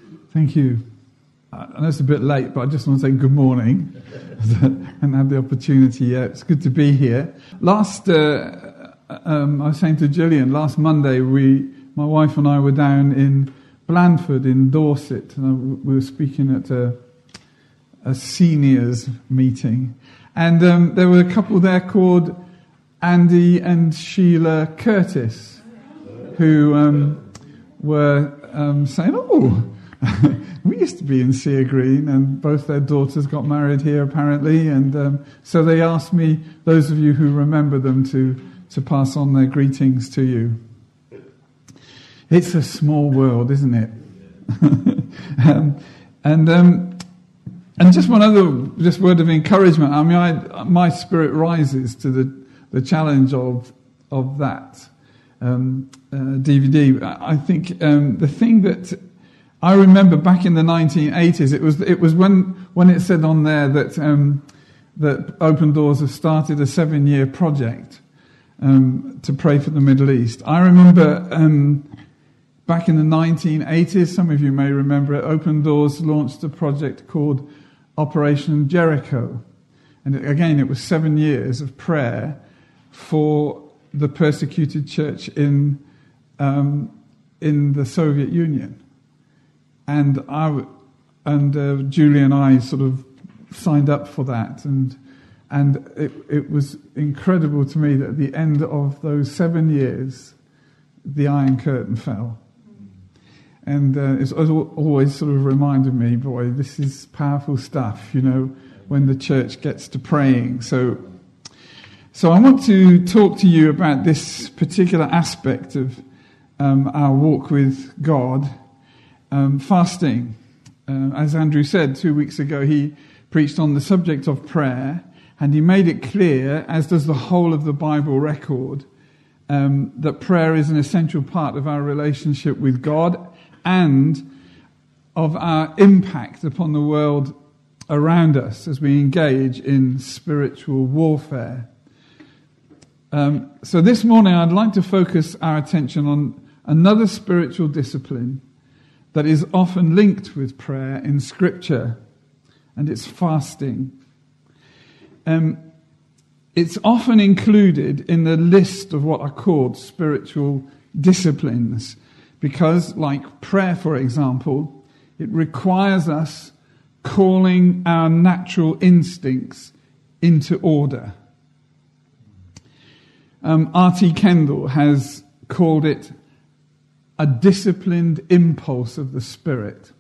Thank you. I know it's a bit late, but I just want to say good morning and have the opportunity. Yeah, it's good to be here. I was saying to Gillian, last Monday, my wife and I were down in Blandford in Dorset, and we were speaking at a seniors meeting. And there were a couple there called Andy and Sheila Curtis, who were saying, oh, we used to be in Sea Green, and both their daughters got married here apparently, and so they asked me, those of you who remember them, to pass on their greetings to you. It's a small world, isn't it? And just one other word of encouragement. I mean, my spirit rises to the challenge of that DVD. I think the thing that I remember back in the 1980s, it was when it said on there that Open Doors have started a 7-year project to pray for the Middle East. I remember back in the 1980s, some of you may remember it, Open Doors launched a project called Operation Jericho. And again, it was 7 years of prayer for the persecuted church in the Soviet Union. And Julie and I sort of signed up for that, and it was incredible to me that at the end of those 7 years, the Iron Curtain fell. And it's always sort of reminded me, boy, this is powerful stuff, when the church gets to praying. So I want to talk to you about this particular aspect of our walk with God. Fasting. As Andrew said 2 weeks ago, he preached on the subject of prayer, and he made it clear, as does the whole of the Bible record, that prayer is an essential part of our relationship with God and of our impact upon the world around us as we engage in spiritual warfare. So this morning I'd like to focus our attention on another spiritual discipline that is often linked with prayer in Scripture, and it's fasting. It's often included in the list of what are called spiritual disciplines because, like prayer, for example, it requires us calling our natural instincts into order. R.T. Kendall has called it a disciplined impulse of the Spirit.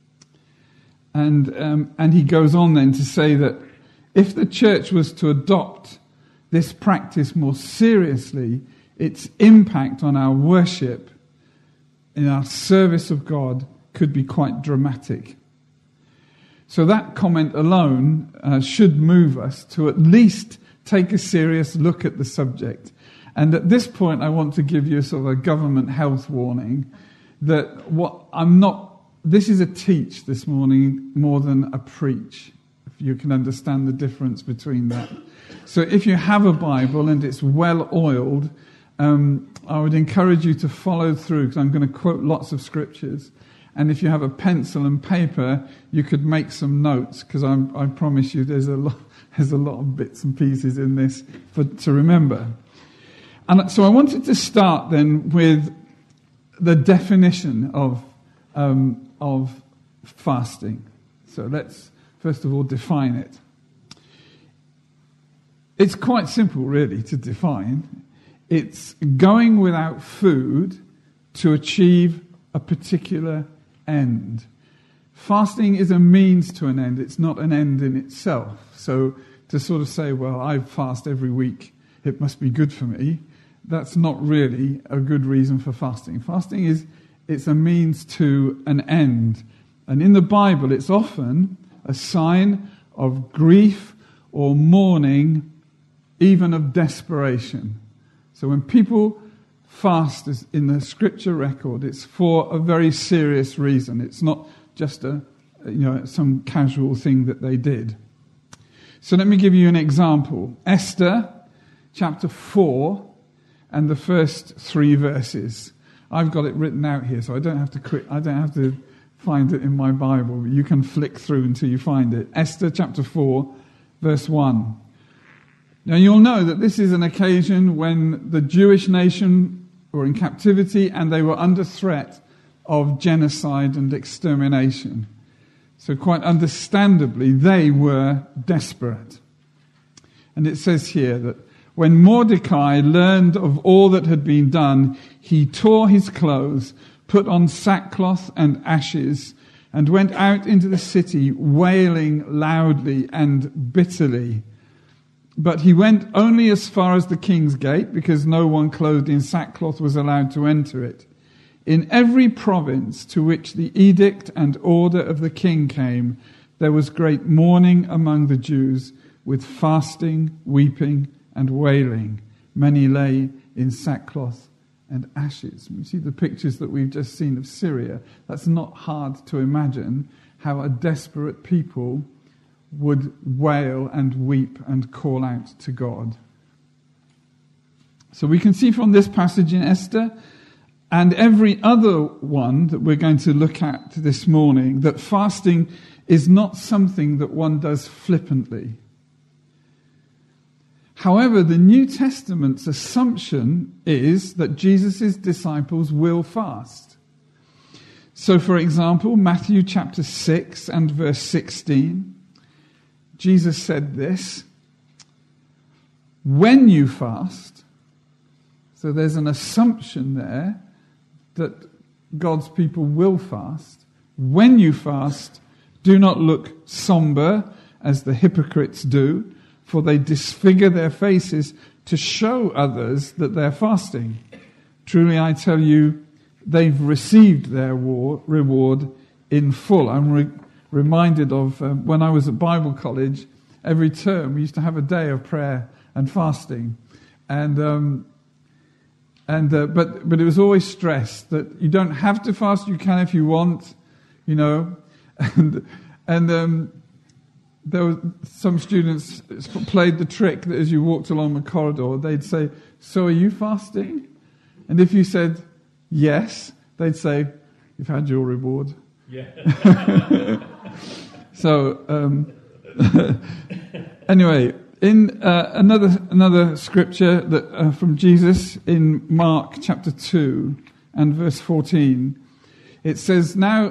And he goes on then to say that if the church was to adopt this practice more seriously, its impact on our worship, in our service of God, could be quite dramatic. So that comment alone should move us to at least take a serious look at the subject. And at this point, I want to give you sort of a government health warning that this is a teach this morning more than a preach, if you can understand the difference between that. So if you have a Bible and it's well oiled, I would encourage you to follow through, because I'm going to quote lots of scriptures. And if you have a pencil and paper, you could make some notes, because I promise you there's a lot of bits and pieces in this to remember. And so I wanted to start then with the definition of fasting. So let's first of all define it. It's quite simple, really, to define. It's going without food to achieve a particular end. Fasting is a means to an end. It's not an end in itself. So to sort of say, well, I fast every week, it must be good for me, that's not really a good reason for fasting. Fasting it's a means to an end. And in the Bible, it's often a sign of grief or mourning, even of desperation. So when people fast in the scripture record, it's for a very serious reason. It's not just some casual thing that they did. So let me give you an example. Esther, chapter 4, and the first 3 verses. I've got it written out here, so I don't have to find it in my Bible. You can flick through until you find it. Esther chapter 4, verse 1. Now you'll know that this is an occasion when the Jewish nation were in captivity and they were under threat of genocide and extermination. So quite understandably, they were desperate. And it says here that when Mordecai learned of all that had been done, he tore his clothes, put on sackcloth and ashes, and went out into the city wailing loudly and bitterly. But he went only as far as the king's gate, because no one clothed in sackcloth was allowed to enter it. In every province to which the edict and order of the king came, there was great mourning among the Jews, with fasting, weeping, and wailing. Many lay in sackcloth and ashes. We see the pictures that we've just seen of Syria. That's not hard to imagine how a desperate people would wail and weep and call out to God. So we can see from this passage in Esther and every other one that we're going to look at this morning that fasting is not something that one does flippantly. However, the New Testament's assumption is that Jesus' disciples will fast. So, for example, Matthew chapter 6 and verse 16, Jesus said this, when you fast, so there's an assumption there that God's people will fast. When you fast, do not look somber as the hypocrites do, for they disfigure their faces to show others that they're fasting. Truly, I tell you, they've received their reward in full. I'm reminded of when I was at Bible college, every term we used to have a day of prayer and fasting. But it was always stressed that you don't have to fast, you can if you want, you know. And there were some students played the trick that as you walked along the corridor, they'd say, so are you fasting? And if you said yes, they'd say, you've had your reward. Yeah. So, anyway, in another scripture that from Jesus in Mark chapter 2 and verse 14, it says, now...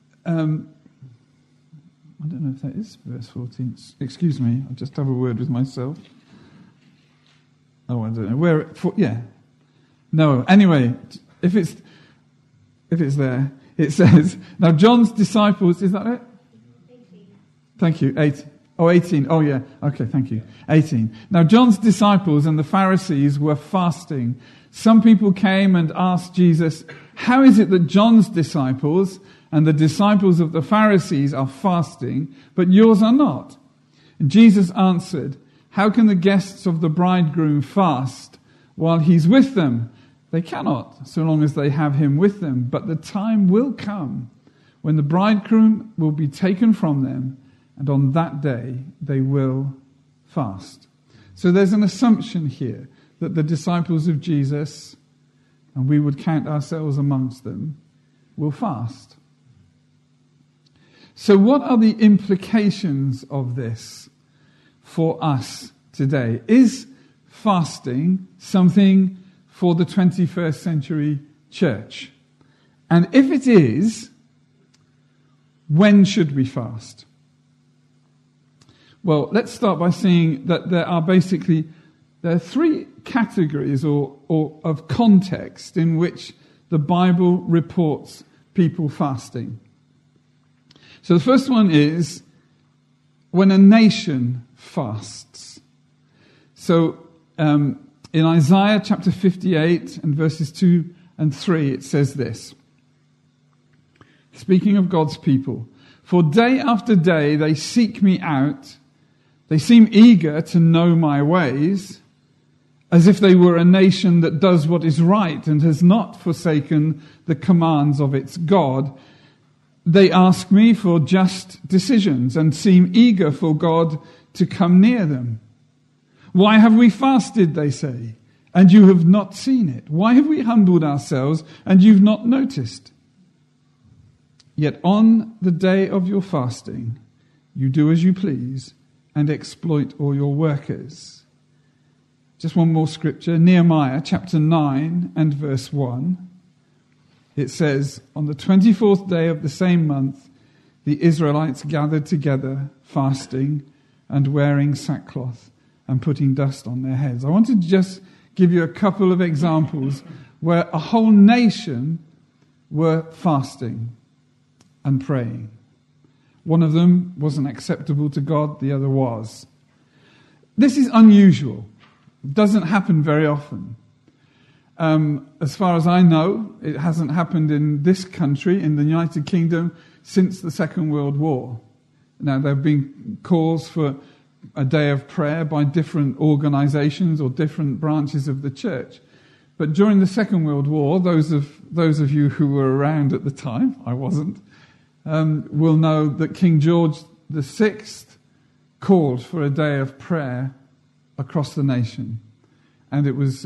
I don't know if that is verse 14. Excuse me, I'll just have a word with myself. Oh, I don't know. Yeah. No, anyway, if it's there, it says, now John's disciples, is that it? 18. Thank you, 18. Oh, 18. Oh, yeah. Okay, thank you. 18. Now John's disciples and the Pharisees were fasting. Some people came and asked Jesus, how is it that John's disciples and the disciples of the Pharisees are fasting, but yours are not? And Jesus answered, how can the guests of the bridegroom fast while he's with them? They cannot, so long as they have him with them. But the time will come when the bridegroom will be taken from them, and on that day they will fast. So there's an assumption here that the disciples of Jesus, and we would count ourselves amongst them, will fast. So what are the implications of this for us today? Is fasting something for the 21st century church? And if it is, when should we fast? Well, let's start by seeing that there are three categories or of context in which the Bible reports people fasting. So the first one is when a nation fasts. So in Isaiah chapter 58 and verses 2 and 3, it says this. Speaking of God's people, for day after day they seek me out. They seem eager to know my ways, as if they were a nation that does what is right and has not forsaken the commands of its God. They ask me for just decisions and seem eager for God to come near them. Why have we fasted, they say, and you have not seen it? Why have we humbled ourselves and you've not noticed? Yet on the day of your fasting, you do as you please and exploit all your workers. Just one more scripture, Nehemiah chapter 9 and verse 1. It says, on the 24th day of the same month, the Israelites gathered together, fasting and wearing sackcloth and putting dust on their heads. I wanted to just give you a couple of examples where a whole nation were fasting and praying. One of them wasn't acceptable to God, the other was. This is unusual. It doesn't happen very often. As far as I know, it hasn't happened in this country, in the United Kingdom, since the Second World War. Now, there have been calls for a day of prayer by different organizations or different branches of the church. But during the Second World War, those of you who were around at the time, I wasn't, will know that King George VI called for a day of prayer across the nation. And it was,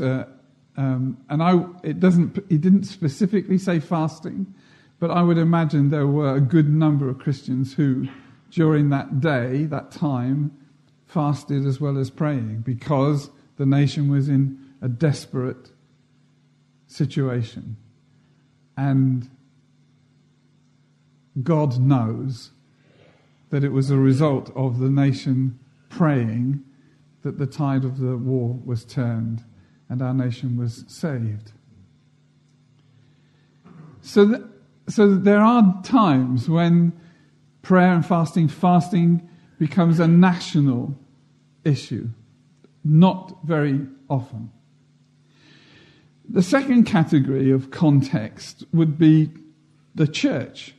he didn't specifically say fasting, but I would imagine there were a good number of Christians who, during that day, that time, fasted as well as praying, because the nation was in a desperate situation. And God knows that it was a result of the nation praying that the tide of the war was turned and our nation was saved. So there are times when prayer and fasting becomes a national issue. Not very often. The second category of context would be the church.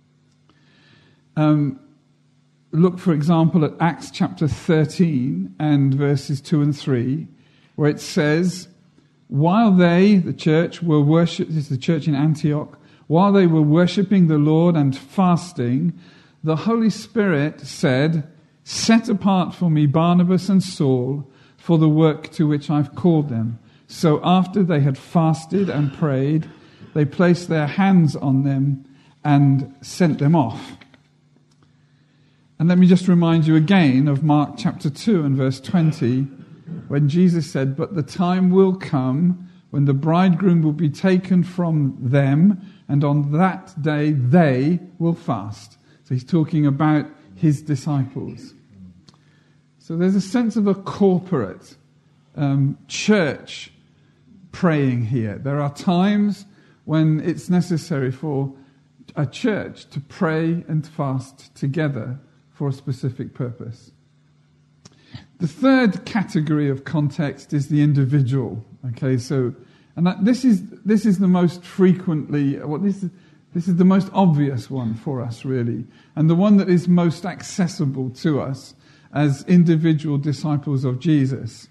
Look, for example, at Acts chapter 13 and verses 2 and 3, where it says, while they, the church, were worshiping, this is the church in Antioch, while they were worshipping the Lord and fasting, the Holy Spirit said, set apart for me Barnabas and Saul for the work to which I've called them. So after they had fasted and prayed, they placed their hands on them and sent them off. And let me just remind you again of Mark chapter 2 and verse 20, when Jesus said, but the time will come when the bridegroom will be taken from them, and on that day they will fast. So he's talking about his disciples. So there's a sense of a corporate church praying here. There are times when it's necessary for a church to pray and fast together for a specific purpose. The third category of context is the individual. Okay, so this is the most frequently, this is the most obvious one for us, really, and the one that is most accessible to us as individual disciples of Jesus.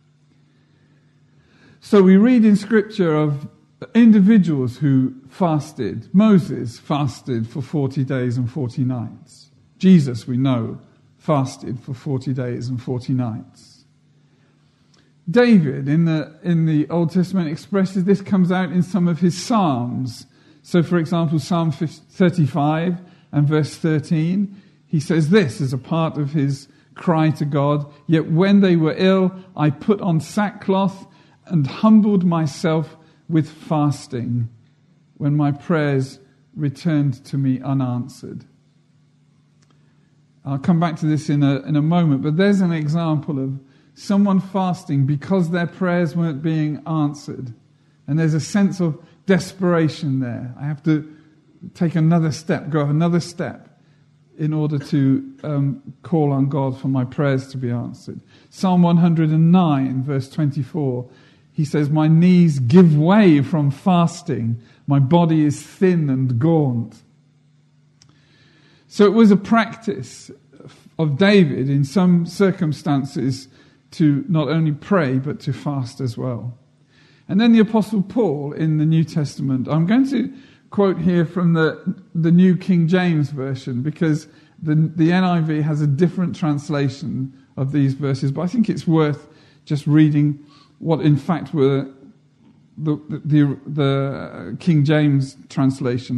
So we read in Scripture of individuals who fasted. Moses fasted for 40 days and 40 nights. Jesus, we know, fasted for 40 days and 40 nights. David, in the Old Testament, expresses this, comes out in some of his Psalms. So, for example, Psalm 35 and verse 13, he says this as a part of his cry to God, yet when they were ill, I put on sackcloth and humbled myself with fasting when my prayers returned to me unanswered. I'll come back to this in a moment, but there's an example of someone fasting because their prayers weren't being answered. And there's a sense of desperation there. I have to take another step, go another step in order to call on God for my prayers to be answered. Psalm 109, verse 24, he says, my knees give way from fasting. My body is thin and gaunt. So it was a practice of David in some circumstances to not only pray, but to fast as well. And then the Apostle Paul in the New Testament, I'm going to quote here from the New King James Version, because the NIV has a different translation of these verses, but I think it's worth just reading what in fact were the King James translation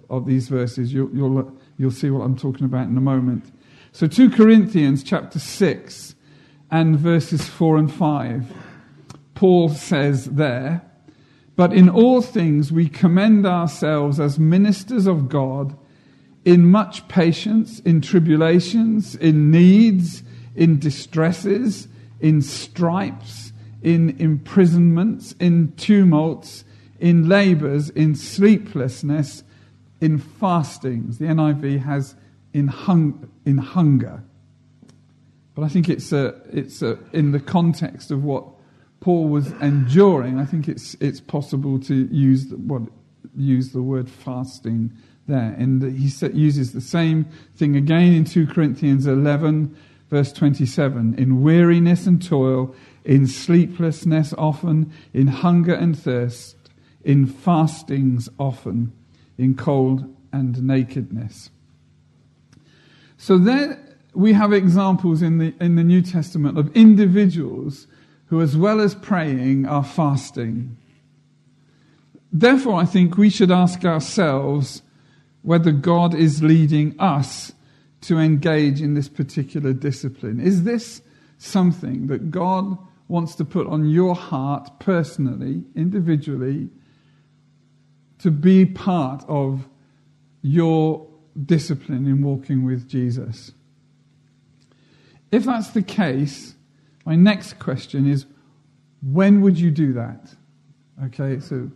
of these verses. You'll see what I'm talking about in a moment. So 2 Corinthians chapter 6 and verses 4 and 5. Paul says there, "But in all things we commend ourselves as ministers of God, in much patience, in tribulations, in needs, in distresses, in stripes, in imprisonments, in tumults, in labours, in sleeplessness, in fastings." The NIV has in hunger. But I think it's in the context of what Paul was enduring. I think it's possible to use the word fasting there. And he uses the same thing again in 2 Corinthians 11, verse 27. "In weariness and toil, in sleeplessness often, in hunger and thirst, in fastings often, in cold and nakedness." So there we have examples in the New Testament of individuals who, as well as praying, are fasting. Therefore, I think we should ask ourselves whether God is leading us to engage in this particular discipline. Is this something that God wants to put on your heart personally, individually, to be part of your discipline in walking with Jesus? If that's the case, my next question is, when would you do that? Okay, so,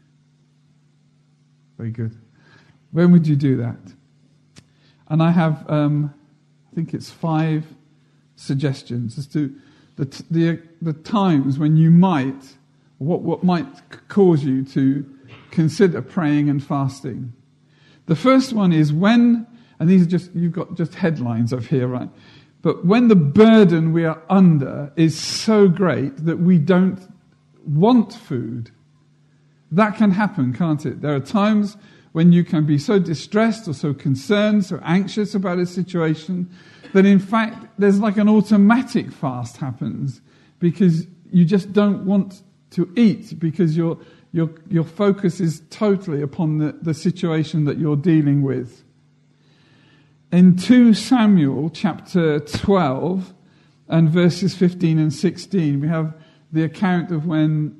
very good. When would you do that? And I have, I think it's 5 suggestions as to the times when you might, what might cause you to consider praying and fasting. The first one is when, and these are just, you've got just headlines up here, right? But when the burden we are under is so great that we don't want food. That can happen, can't it? There are times when you can be so distressed or so concerned, so anxious about a situation, that in fact there's like an automatic fast happens because you just don't want to eat because your focus is totally upon the situation that you're dealing with. In 2 Samuel chapter 12 and verses 15 and 16, we have the account of when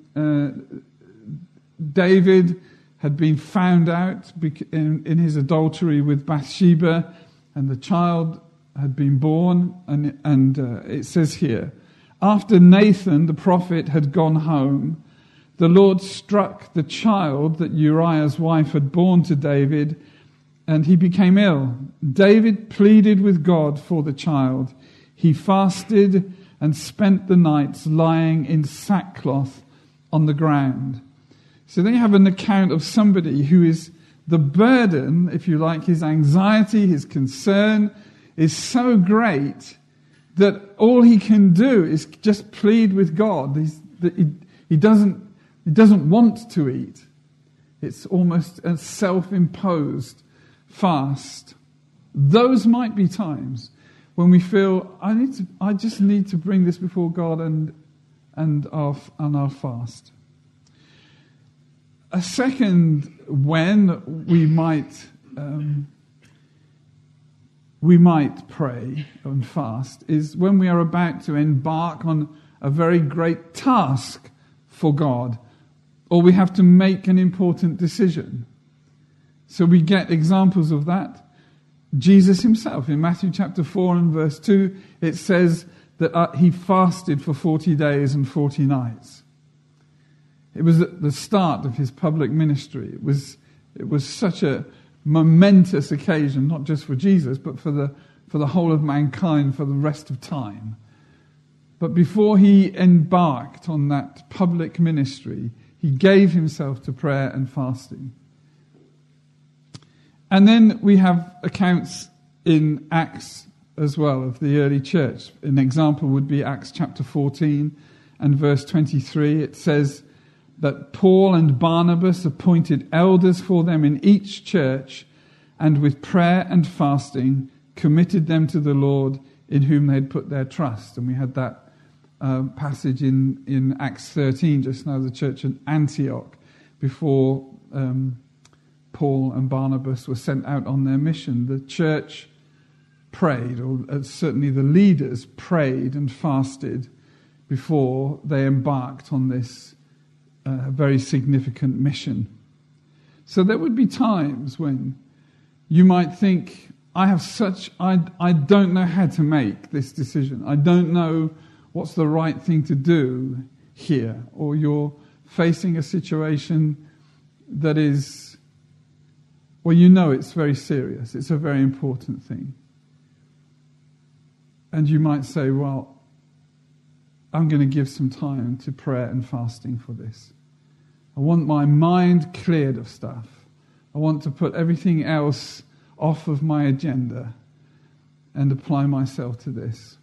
David had been found out in his adultery with Bathsheba, and the child had been born, and it says here, "After Nathan the prophet had gone home, the Lord struck the child that Uriah's wife had borne to David, and he became ill. David pleaded with God for the child. He fasted and spent the nights lying in sackcloth on the ground." So then you have an account of somebody who is the burden, if you like, his anxiety, his concern is so great that all he can do is just plead with God. He doesn't want to eat. It's almost a self-imposed fast. Those might be times when we feel, I just need to bring this before God and our fast. A second when we might pray and fast is when we are about to embark on a very great task for God, or we have to make an important decision. So we get examples of that. Jesus himself, in Matthew chapter 4 and verse 2, it says that he fasted for 40 days and 40 nights. It was at the start of his public ministry. It was such a momentous occasion, not just for Jesus, but for the whole of mankind for the rest of time. But before he embarked on that public ministry, he gave himself to prayer and fasting. And then we have accounts in Acts as well of the early church. An example would be Acts chapter 14 and verse 23. It says that Paul and Barnabas appointed elders for them in each church, and with prayer and fasting committed them to the Lord in whom they had put their trust. And we had that passage in Acts 13, just now, the church at Antioch, before Paul and Barnabas were sent out on their mission, the church prayed, or certainly the leaders prayed and fasted before they embarked on this very significant mission. So there would be times when you might think, I don't know how to make this decision. I don't know what's the right thing to do here. Or you're facing a situation that is, well, you know it's very serious. It's a very important thing. And you might say, well, I'm going to give some time to prayer and fasting for this. I want my mind cleared of stuff. I want to put everything else off of my agenda and apply myself to this.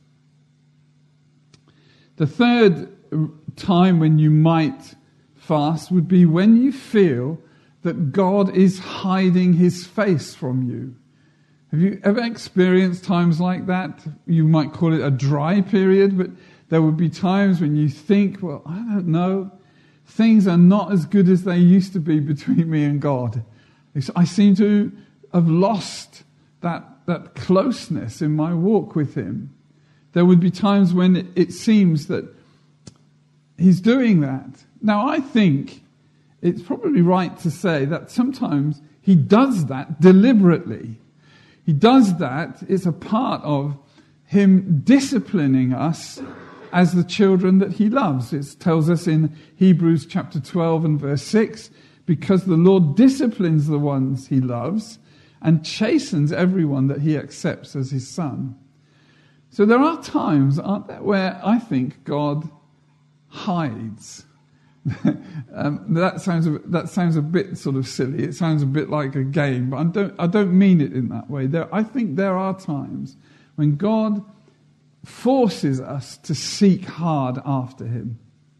The third time when you might fast would be when you feel that God is hiding his face from you. Have you ever experienced times like that? You might call it a dry period, but there would be times when you think, well, I don't know, things are not as good as they used to be between me and God. I seem to have lost that closeness in my walk with him. There would be times when it seems that he's doing that. Now, I think it's probably right to say that sometimes he does that deliberately. He does that. It's a part of him disciplining us as the children that he loves. It tells us in Hebrews chapter 12 and verse 6, because the Lord disciplines the ones he loves and chastens everyone that he accepts as his son. So there are times, aren't there, where I think God hides. That sounds a bit sort of silly. It sounds a bit like a game, but I don't mean it in that way. I think there are times when God forces us to seek hard after him.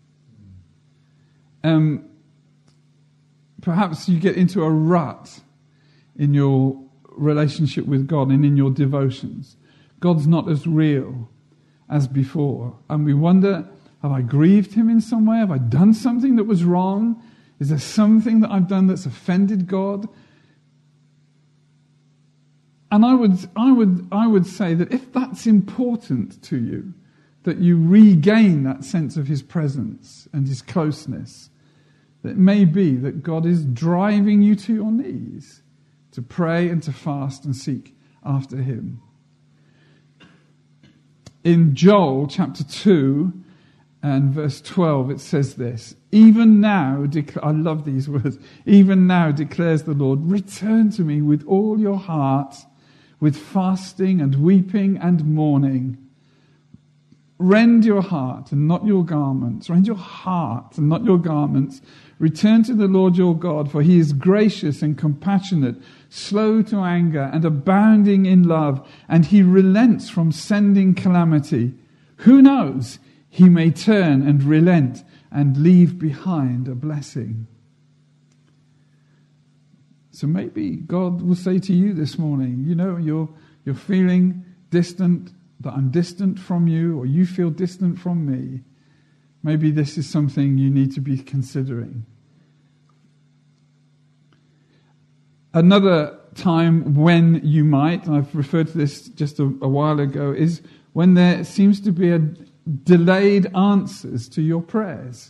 Perhaps you get into a rut in your relationship with God and in your devotions. God's not as real as before. And we wonder, have I grieved him in some way? Have I done something that was wrong? Is there something that I've done that's offended God? And I would say that if that's important to you, that you regain that sense of his presence and his closeness, that it may be that God is driving you to your knees to pray and to fast and seek after him. In Joel chapter 2 and verse 12, it says this, even now, I love these words, even now declares the Lord, return to me with all your heart, with fasting and weeping and mourning. Rend your heart and not your garments. Rend your heart and not your garments. Return to the Lord your God, for he is gracious and compassionate, slow to anger and abounding in love, and he relents from sending calamity. Who knows? He may turn and relent and leave behind a blessing. So maybe God will say to you this morning, you know, you're feeling distant, that I'm distant from you, or you feel distant from me. Maybe this is something you need to be considering. Another time when you might, and I've referred to this just a while ago, is when there seems to be a delayed answers to your prayers.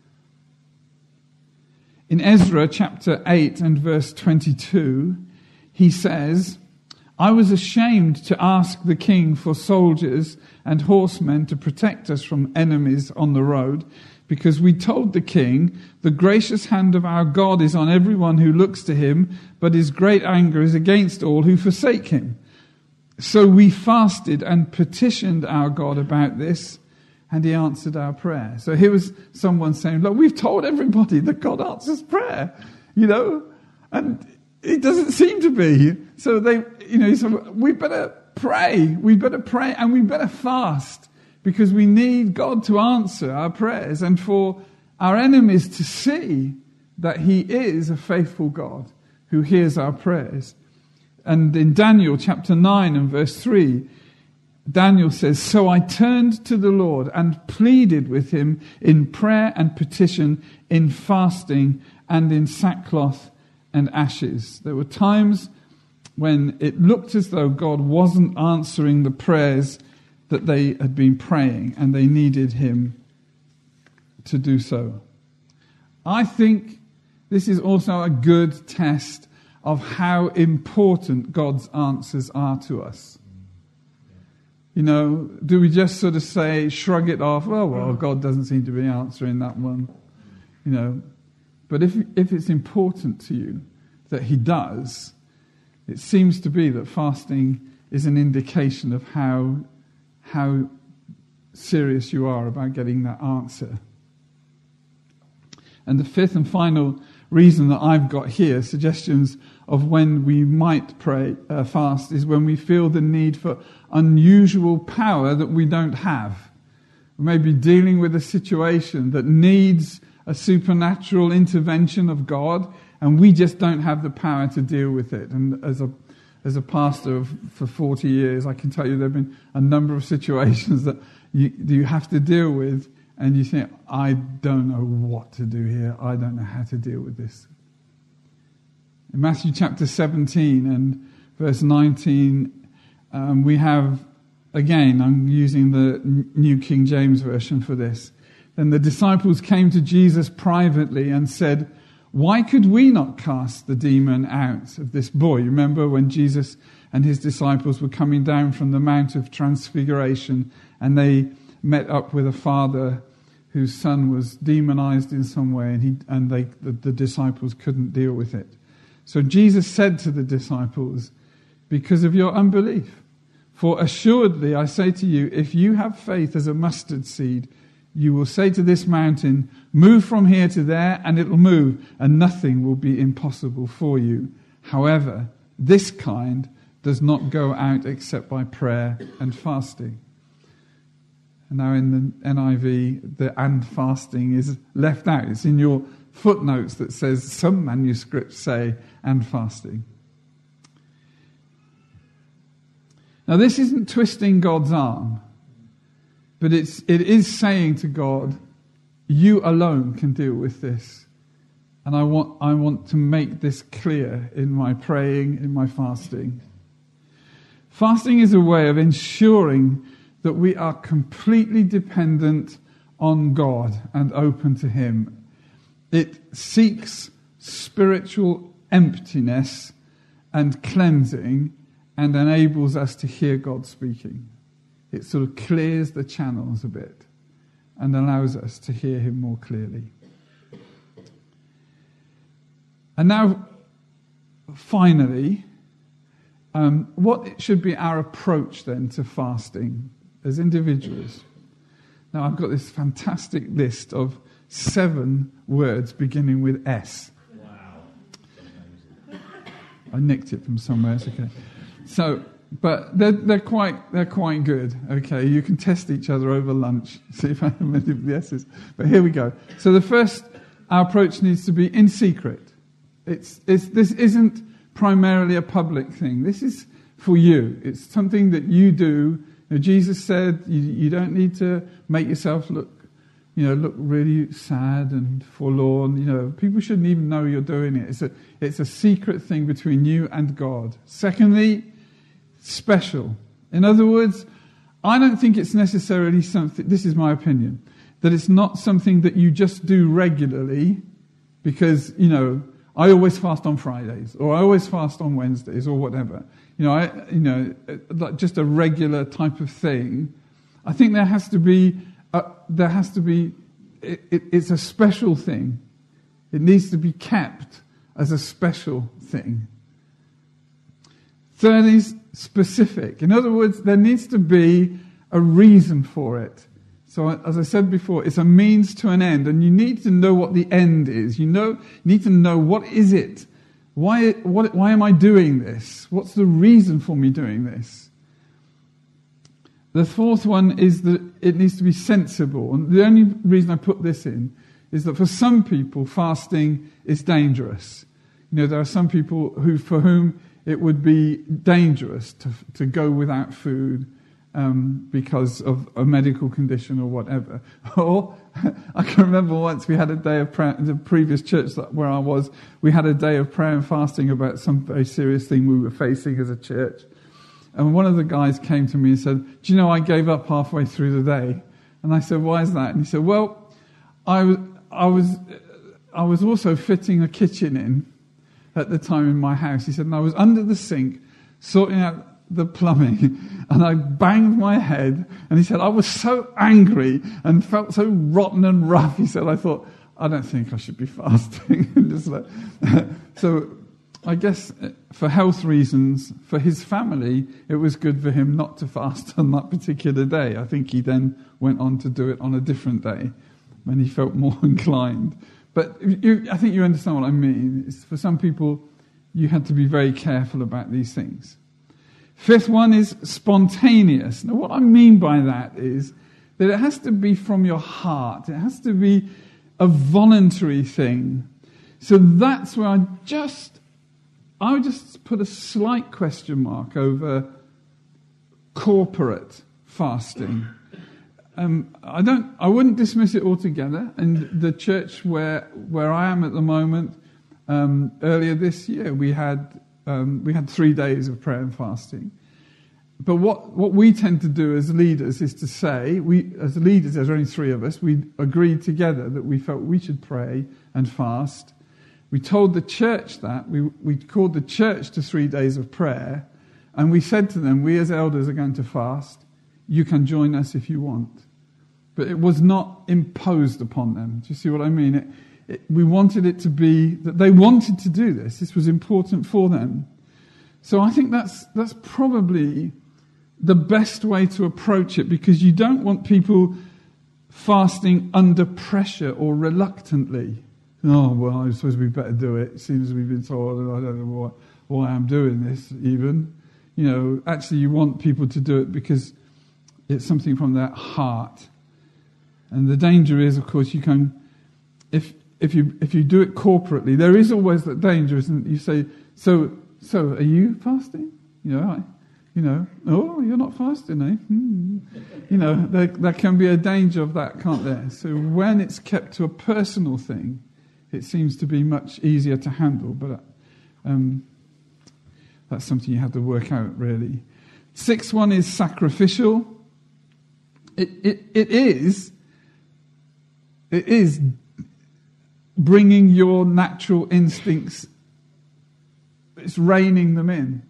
In Ezra chapter 8 and verse 22, he says, I was ashamed to ask the king for soldiers and horsemen to protect us from enemies on the road, because we told the king, the gracious hand of our God is on everyone who looks to him, but his great anger is against all who forsake him. So we fasted and petitioned our God about this, and he answered our prayer. So here was someone saying, look, we've told everybody that God answers prayer, and it doesn't seem to be. So so we better pray, and we better fast, because we need God to answer our prayers and for our enemies to see that he is a faithful God who hears our prayers. And in Daniel chapter 9 and verse 3, Daniel says, so I turned to the Lord and pleaded with him in prayer and petition, in fasting and in sackcloth and ashes. There were times when it looked as though God wasn't answering the prayers that they had been praying, and they needed him to do so. I think this is also a good test of how important God's answers are to us. You know, do we just sort of say, shrug it off, oh, well, God doesn't seem to be answering that one, you know. But if it's important to you that he does, it seems to be that fasting is an indication of how serious you are about getting that answer. And the fifth and final reason that I've got here, suggestions of when we might fast, is when we feel the need for unusual power that we don't have. We may be dealing with a situation that needs a supernatural intervention of God, and we just don't have the power to deal with it. And as a pastor for 40 years, I can tell you there have been a number of situations that you have to deal with, and you think, I don't know what to do here. I don't know how to deal with this. In Matthew chapter 17 and verse 19, we have, again, I'm using the New King James Version for this. Then the disciples came to Jesus privately and said, why could we not cast the demon out of this boy? Remember when Jesus and his disciples were coming down from the Mount of Transfiguration, and they met up with a father whose son was demonized in some way, and the disciples couldn't deal with it. So Jesus said to the disciples, because of your unbelief, for assuredly I say to you, if you have faith as a mustard seed, you will say to this mountain, move from here to there, and it will move, and nothing will be impossible for you. However, this kind does not go out except by prayer and fasting. And now in the NIV, the and fasting is left out. It's in your footnotes that says some manuscripts say and fasting. Now this isn't twisting God's arm, but it is saying to God, you alone can deal with this. And I want to make this clear in my praying, in my fasting. Fasting is a way of ensuring that we are completely dependent on God and open to him. It seeks spiritual emptiness and cleansing and enables us to hear God speaking. It sort of clears the channels a bit and allows us to hear him more clearly. And now, finally, what should be our approach then to fasting as individuals? Now, I've got this fantastic list of 7 words beginning with S. Wow. I nicked it from somewhere. It's okay. So, but they're quite good. Okay, you can test each other over lunch, see if I have many of the S's. But here we go. So the first, our approach needs to be in secret. This isn't primarily a public thing. This is for you. It's something that you do. You know, Jesus said you don't need to make yourself look really sad and forlorn. You know, people shouldn't even know you're doing it. It's a secret thing between you and God. Secondly, special. In other words, I don't think it's necessarily something, this is my opinion, that it's not something that you just do regularly because, you know, I always fast on Fridays or I always fast on Wednesdays or whatever. Like just a regular type of thing. I think there has to be, it's a special thing. It needs to be kept as a special thing. Third is specific. In other words, there needs to be a reason for it. So as I said before, it's a means to an end, and you need to know what the end is. You need to know, what is it? Why am I doing this? What's the reason for me doing this? The fourth one is that it needs to be sensible. And the only reason I put this in is that for some people, fasting is dangerous. You know, there are some people for whom it would be dangerous to go without food because of a medical condition or whatever. Or I can remember once we had a day of prayer in the previous church where I was. We had a day of prayer and fasting about some very serious thing we were facing as a church. And one of the guys came to me and said, "Do you know I gave up halfway through the day?" And I said, "Why is that?" And he said, "Well, I was also fitting a kitchen in at the time in my house." He said, "And I was under the sink sorting out the plumbing, and I banged my head." And he said, "I was so angry and felt so rotten and rough." He said, "I thought, I don't think I should be fasting." So I guess for health reasons, for his family, it was good for him not to fast on that particular day. I think he then went on to do it on a different day when he felt more inclined. But I think you understand what I mean. It's, for some people, you had to be very careful about these things. Fifth one is spontaneous. Now, what I mean by that is that it has to be from your heart. It has to be a voluntary thing. So that's where I would just put a slight question mark over corporate fasting. I wouldn't dismiss it altogether. And the church where I am at the moment, earlier this year, we had 3 days of prayer and fasting. But what we tend to do as leaders is to say, as leaders, there's only 3 of us, we agreed together that we felt we should pray and fast. We told the church that. We called the church to 3 days of prayer. And we said to them, we as elders are going to fast. You can join us if you want. But it was not imposed upon them. Do you see what I mean? We wanted it to be that they wanted to do this. This was important for them. So I think that's probably the best way to approach it, because you don't want people fasting under pressure or reluctantly. "Oh, well, I suppose we better do it. It seems we've been told, and I don't know why I'm doing this even." Actually you want people to do it because it's something from their heart. And the danger is, of course, you can, if you do it corporately, there is always that danger, isn't it? You say, so are you fasting? Oh, you're not fasting, eh? There can be a danger of that, can't there? So when it's kept to a personal thing, it seems to be much easier to handle, but that's something you have to work out, really. 6th one is sacrificial. It is bringing your natural instincts, it's reining them in.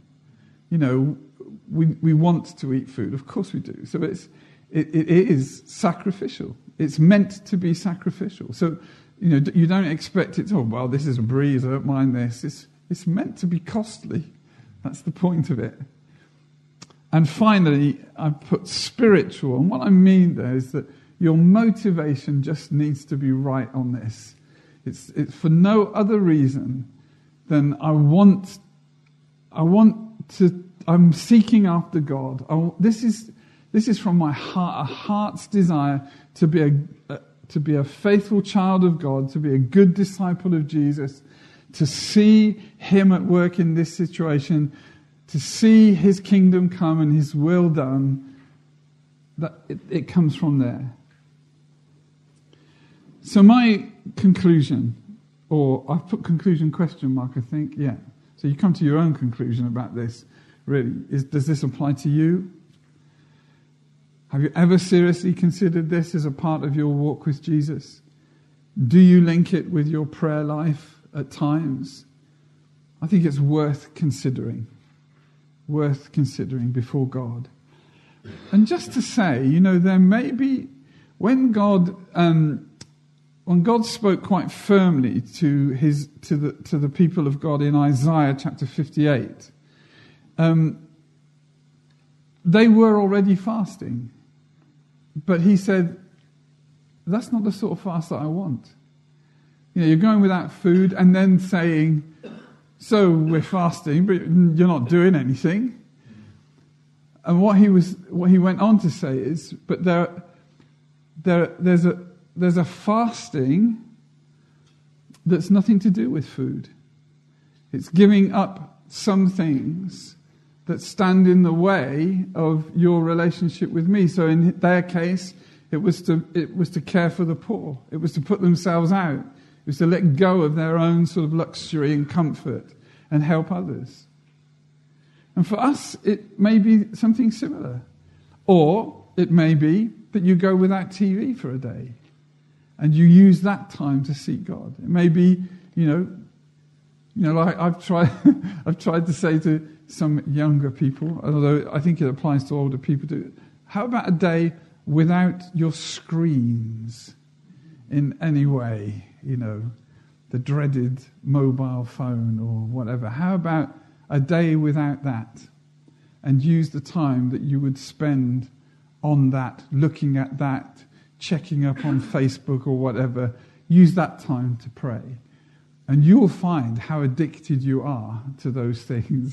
We want to eat food, of course we do. So it is sacrificial. It's meant to be sacrificial. So, you don't expect it, "Oh, well, this is a breeze, I don't mind this." It's meant to be costly. That's the point of it. And finally, I put spiritual. And what I mean there is that your motivation just needs to be right on this. It's for no other reason than I'm seeking after God. This is from my heart, a heart's desire to be a faithful child of God, to be a good disciple of Jesus, to see him at work in this situation, to see his kingdom come and his will done. That it comes from there. So my conclusion, or I've put conclusion question mark, I think, yeah. So you come to your own conclusion about this, really. Does this apply to you? Have you ever seriously considered this as a part of your walk with Jesus? Do you link it with your prayer life at times? I think it's worth considering before God. And just to say, there may be, when God spoke quite firmly to the people of God in Isaiah chapter 58, they were already fasting. But he said, that's not the sort of fast that I want. You're going without food and then saying, so we're fasting, but you're not doing anything. And what he went on to say is, but there's a fasting that's nothing to do with food. It's giving up some things that stand in the way of your relationship with me. So in their case, it was to care for the poor. It was to put themselves out. It was to let go of their own sort of luxury and comfort and help others. And for us, it may be something similar. Or it may be that you go without TV for a day and you use that time to seek God. It may be, like I've tried to say to some younger people, although I think it applies to older people too, how about a day without your screens in any way, the dreaded mobile phone or whatever. How about a day without that, and use the time that you would spend on that, looking at that, checking up on Facebook or whatever, use that time to pray. And you'll find how addicted you are to those things.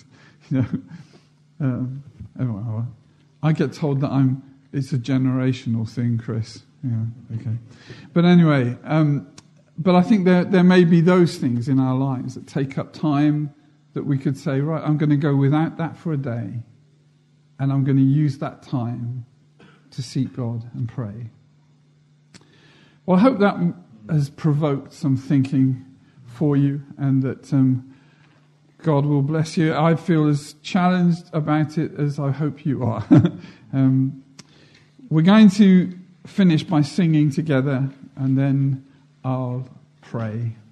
I get told that it's a generational thing, Chris. Yeah, okay. But anyway, but I think there may be those things in our lives that take up time that we could say, right, I'm going to go without that for a day, and I'm going to use that time to seek God and pray. Well, I hope that has provoked some thinking for you, and that God will bless you. I feel as challenged about it as I hope you are. We're going to finish by singing together, and then I'll pray.